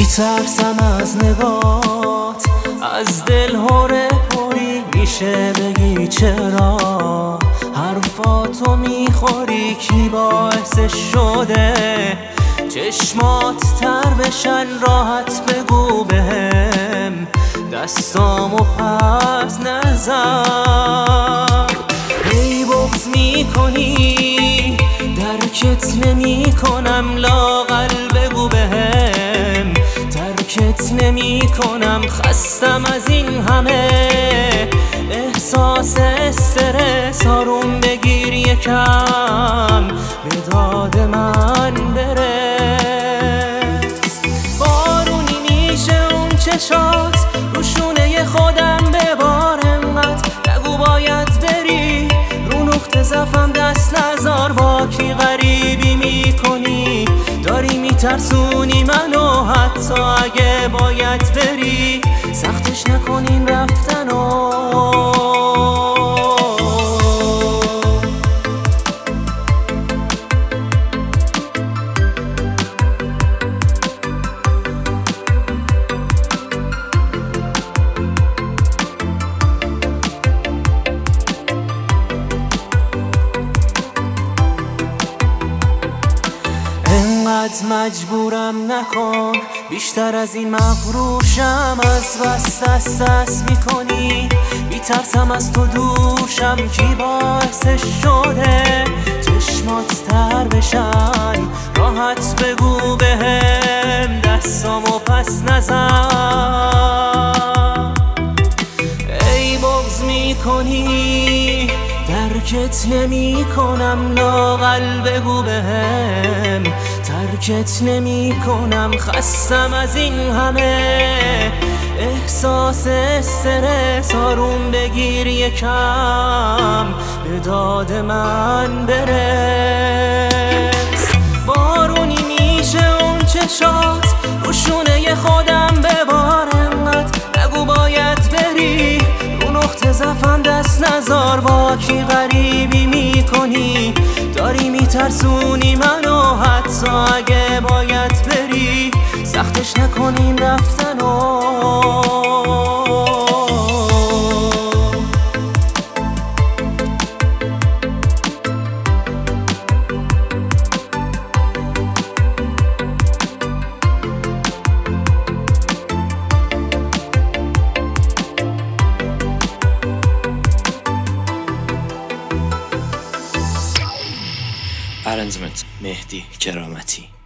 میترسم از نگات، از دل هره پری میشه بگی چرا حرفاتو میخوری، کی باعثش شده چشمات تر بشن، راحت بگو بهم دستامو پس نزن. ای بغض میکنی درکت نمی کنم، لااقل بگو بهم ترکت نمی کنم. خستم از این همه احساس استرس، آروم بگیر یکم به داد من برس. بارونی میشه اون چشات رو شونه خودم ببار، انقدر نگو باید بری رو نقطه ضعفم دست نزار. با کی غریبی میکنی داری میترسونی منو، حتی اگه باید بری سختش نکنین رفتنو. انقدر مجبورم نکن، بیشتر از این مغروشم، از بس دست میکنی. میترسم از تو دوشم، کی باعثش شده چشمات تر بشن، راحت بگو بهم دستامو پس نزن. ای بغض میکنی درکت نمی کنم، لااقل بگو بهم ترکت نمی کنم. خستم از این همه احساس استرس، آروم بگیر یکم به داد من برس. بارونی میشه اون چشات رو شونه خودم ببار، انقدر نگو باید بری رو نقطه ضعفم دست نزار. با کی غریبی میکنی داری میترسونی منو، حتی اگه باید بری سختش نکنین رفتنو. Arrangement مهدی کرامتی.